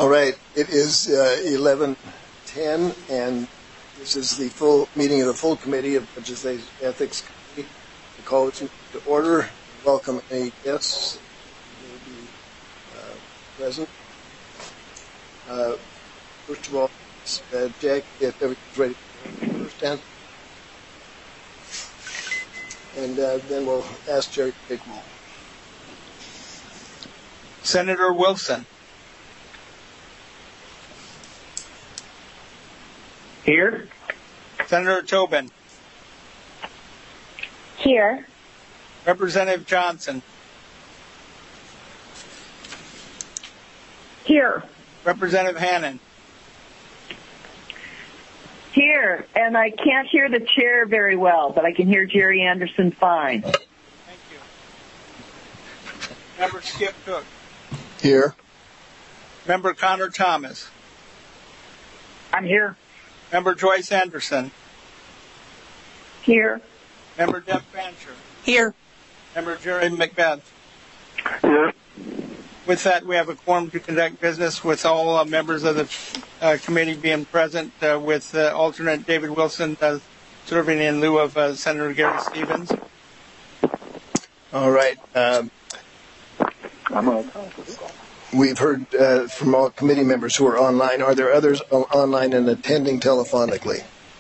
All right, it is 11:10, and this is the full meeting of the full committee of Legislative Ethics Committee. I call it to order. Welcome any guests who will be present. First of all, Jack, if everything's ready for the first answer. And then we'll ask Jerry to take roll. Senator Wilson. Here. Senator Tobin. Here. Representative Johnson. Here. Representative Hannan. Here. And I can't hear the chair very well, but I can hear Jerry Anderson fine. Thank you. Member Skip Cook. Here. Member Connor Thomas. I'm here. Member Joyce Anderson. Here. Member Deb Fancher. Here. Member Jerry Macbeth. Here. With that, we have a quorum to conduct business with all members of the committee being present, with alternate David Wilson serving in lieu of Senator Gary Stevens. All right. We've heard from all committee members who are online. Are there others online and attending telephonically?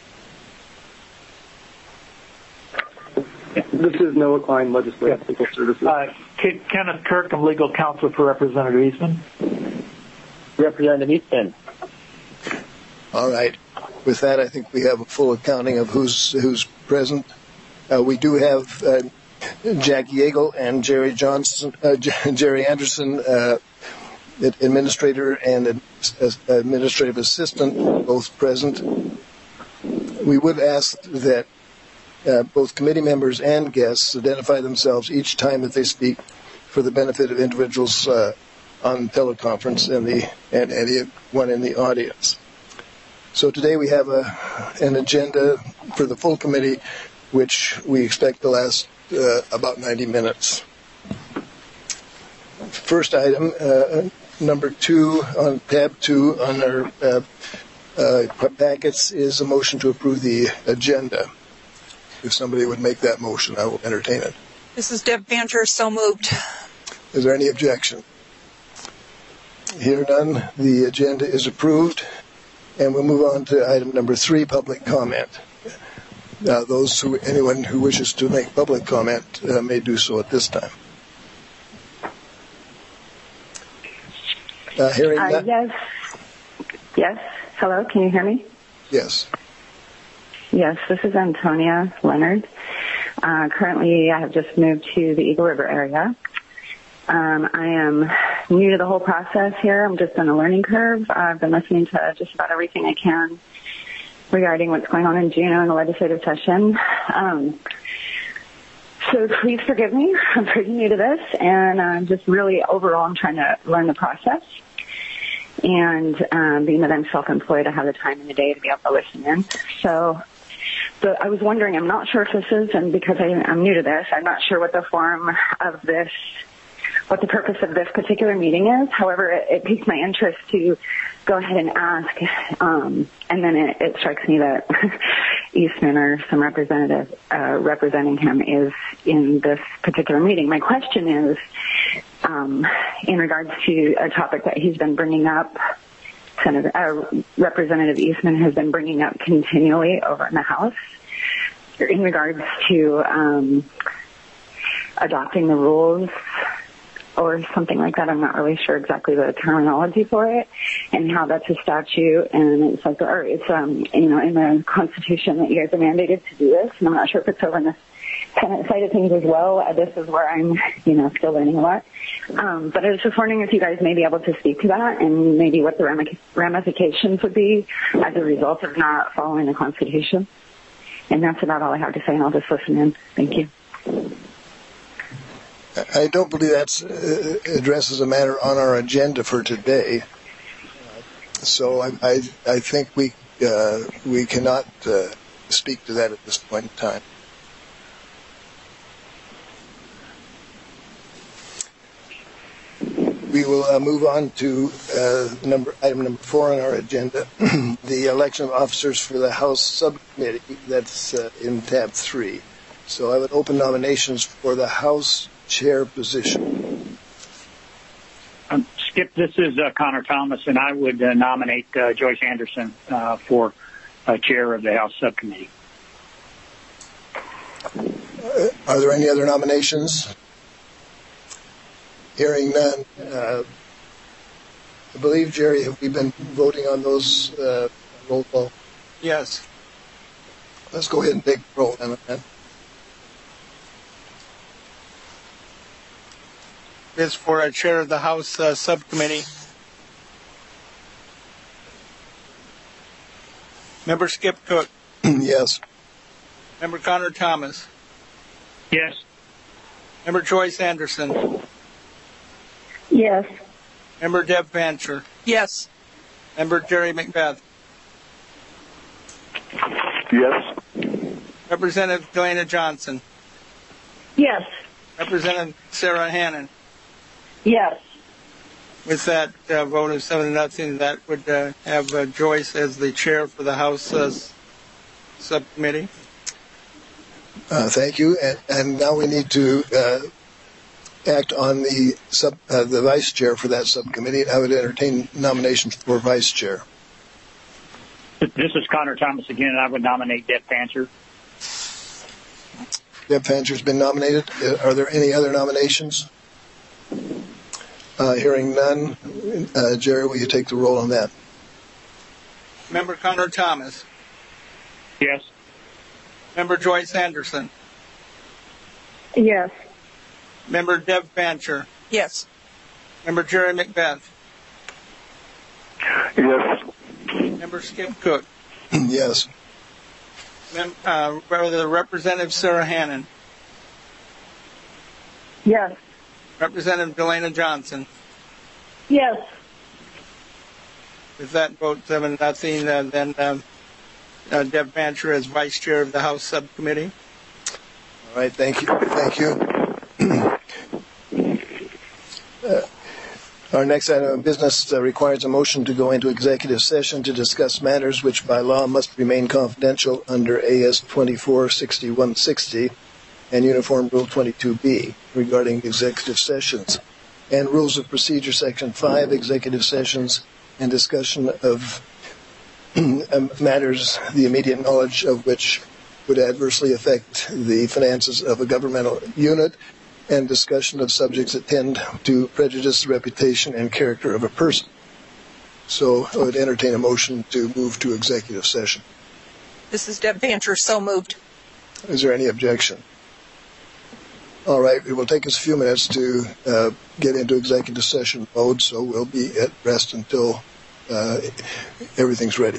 This is Noah Klein, Legislative Legal Services. Kenneth Kirk, I'm legal counsel for Representative Eastman. Representative Eastman. All right. With that, I think we have a full accounting of who's present. We do have Jack Yeagle and Jerry Anderson, administrator and administrative assistant, both present. We would ask that both committee members and guests identify themselves each time that they speak for the benefit of individuals on teleconference and anyone in the audience. So today we have an agenda for the full committee, which we expect to last about 90 minutes. First item, number 2 on tab 2 on our packets is a motion to approve the agenda. If somebody would make that motion, I will entertain it. This is Deb Fancher, so moved. Is there any objection? Here none, the agenda is approved. And we'll move on to item number 3, public comment. Anyone who wishes to make public comment may do so at this time. Hearing that? Yes. Hello, can you hear me? Yes. Yes, this is Antonia Leonard. Currently, I have just moved to the Eagle River area. I am new to the whole process here. I'm just on a learning curve. I've been listening to just about everything I can regarding what's going on in Juneau in the legislative session. So please forgive me. I'm pretty new to this, and I'm just really overall I'm trying to learn the process. And being that I'm self-employed, I have the time in the day to be able to listen in. So I was wondering, I'm not sure if this is, and because I'm new to this, I'm not sure what the form of this, what the purpose of this particular meeting is. However, it piqued my interest to go ahead and ask, and then it strikes me that Eastman or some representative representing him is in this particular meeting. My question is, in regards to a topic that he's been bringing up, Representative Eastman has been bringing up continually over in the House in regards to adopting the rules or something like that. I'm not really sure exactly the terminology for it and how that's a statute, and it's like, or it's in the Constitution that you guys are mandated to do this, and I'm not sure if it's over in the Senate side of things as well. This is where I'm, still learning a lot. But I was just wondering if you guys may be able to speak to that and maybe what the ramifications would be as a result of not following the Constitution. And that's about all I have to say, and I'll just listen in. Thank you. I don't believe that addresses a matter on our agenda for today. So I think we cannot speak to that at this point in time. We will will move on to item number 4 on our agenda, the election of officers for the House subcommittee. That's in tab 3. So I would open nominations for the House chair position. Skip, this is Connor Thomas, and I would nominate Joyce Anderson for chair of the House subcommittee. Are there any other nominations? Hearing none. I believe, Jerry, have we been voting on those roll call? Yes. Let's go ahead and take the roll on that. This for a chair of the House subcommittee. Member Skip Cook. Yes. Member Connor Thomas. Yes. Member Joyce Anderson. Yes. Member Deb Fancher. Yes. Member Jerry McBeth. Yes. Representative Delana Johnson. Yes. Representative Sarah Hannon. Yes. With that vote of 7-0, that would have Joyce as the chair for the House subcommittee. Thank you. And now we need to act on the vice chair for that subcommittee. I would entertain nominations for vice chair. This is Connor Thomas again, and I would nominate Deb Fancher. Deb Fancher's been nominated. Are there any other nominations? Hearing none. Jerry, will you take the roll on that? Member Connor Thomas. Yes. Member Joyce Anderson. Yes. Member Deb Fancher. Yes. Member Jerry McBeth. Yes. Member Skip Cook. Yes. Representative Sarah Hannon. Yes. Representative Delana Johnson. Yes. With that vote 7-0, then Deb Fancher as vice chair of the House subcommittee. All right. Thank you. Thank you. Our next item of business requires a motion to go into executive session to discuss matters which by law must remain confidential under AS 246160 and Uniform Rule 22B regarding executive sessions, and Rules of Procedure Section 5, executive sessions and discussion of matters the immediate knowledge of which would adversely affect the finances of a governmental unit, and discussion of subjects that tend to prejudice the reputation and character of a person. So I would entertain a motion to move to executive session. This is Deb Fancher, so moved. Is there any objection? All right, it will take us a few minutes to get into executive session mode, so we'll be at rest until everything's ready.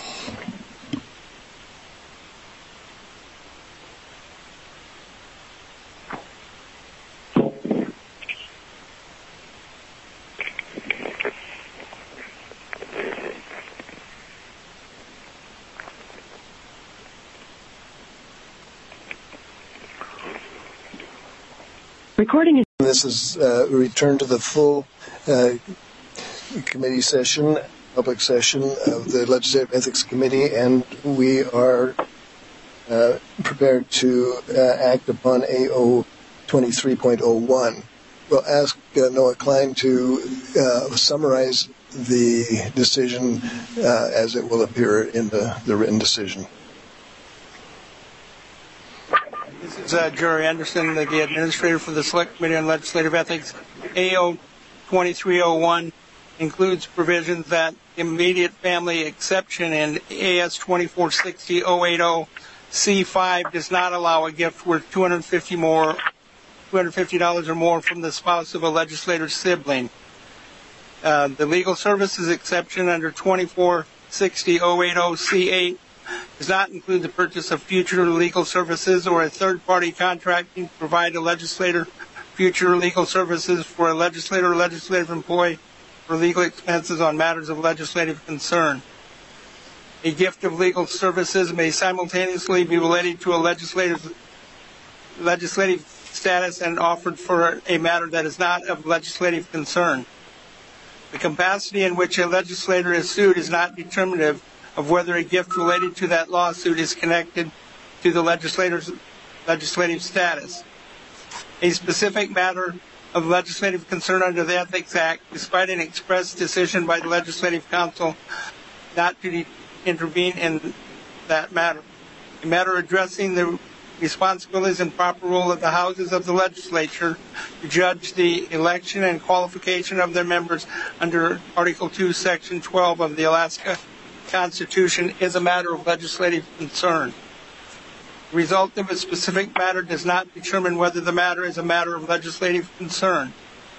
Recording is. This is a return to the full committee session, public session of the Legislative Ethics Committee, and we are prepared to act upon AO 23.01. We'll ask Noah Klein to summarize the decision as it will appear in the written decision. This is Jerry Anderson, the administrator for the Select Committee on Legislative Ethics. AO 2301 includes provisions that immediate family exception in AS 2460-080 C5 does not allow a gift worth $250 or more from the spouse of a legislator's sibling. The legal services exception under 2460-080 C8 does not include the purchase of future legal services or a third-party contracting to provide a legislator future legal services for a legislator or legislative employee for legal expenses on matters of legislative concern. A gift of legal services may simultaneously be related to a legislative status and offered for a matter that is not of legislative concern. The capacity in which a legislator is sued is not determinative of whether a gift related to that lawsuit is connected to the legislative status. A specific matter of legislative concern under the Ethics Act, despite an express decision by the Legislative Council not to intervene in that matter. A matter addressing the responsibilities and proper role of the houses of the legislature to judge the election and qualification of their members under Article 2, Section 12 of the Alaska Constitution is a matter of legislative concern. The result of a specific matter does not determine whether the matter is a matter of legislative concern.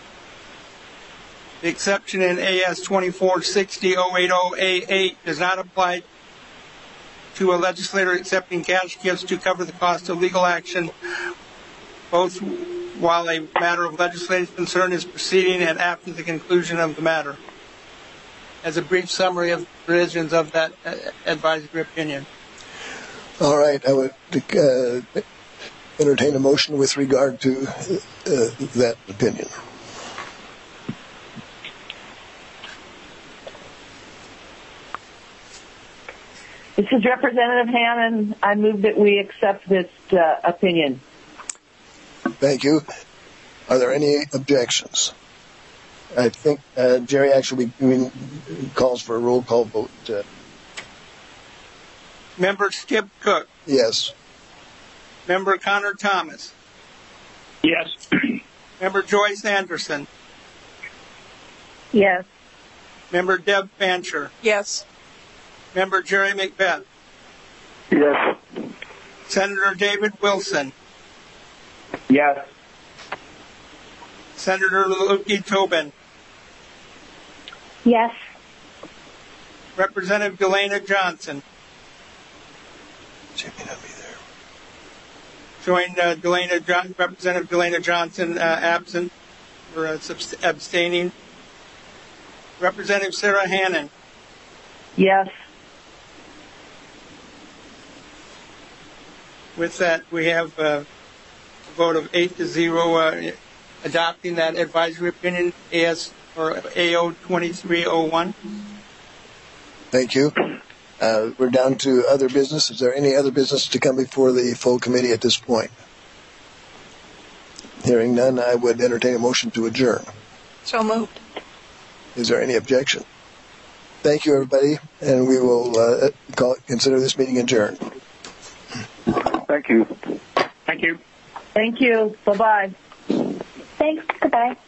The exception in AS 2460-080A8 does not apply to a legislator accepting cash gifts to cover the cost of legal action, both while a matter of legislative concern is proceeding and after the conclusion of the matter. As a brief summary of the provisions of that advisory opinion. All right, I would entertain a motion with regard to that opinion. This is Representative Hannon. I move that we accept this opinion. Thank you. Are there any objections? I think Jerry actually calls for a roll call vote. Member Skip Cook. Yes. Member Connor Thomas. Yes. Member Joyce Anderson. Yes. Member Deb Fancher. Yes. Member Jerry McBeth. Yes. Senator David Wilson. Yes. Senator Luki Tobin. Yes. Representative Delana Johnson. She may not be there. Showing Representative Delana Johnson absent or abstaining. Representative Sarah Hannon. Yes. With that, we have a vote of 8-0 adopting that advisory opinion, AO 2301. Thank you. We're down to other business. Is there any other business to come before the full committee at this point? Hearing none, I would entertain a motion to adjourn. So moved. Is there any objection? Thank you, everybody, and we will consider this meeting adjourned. Thank you. Thank you. Thank you. Bye-bye. Thanks. Goodbye.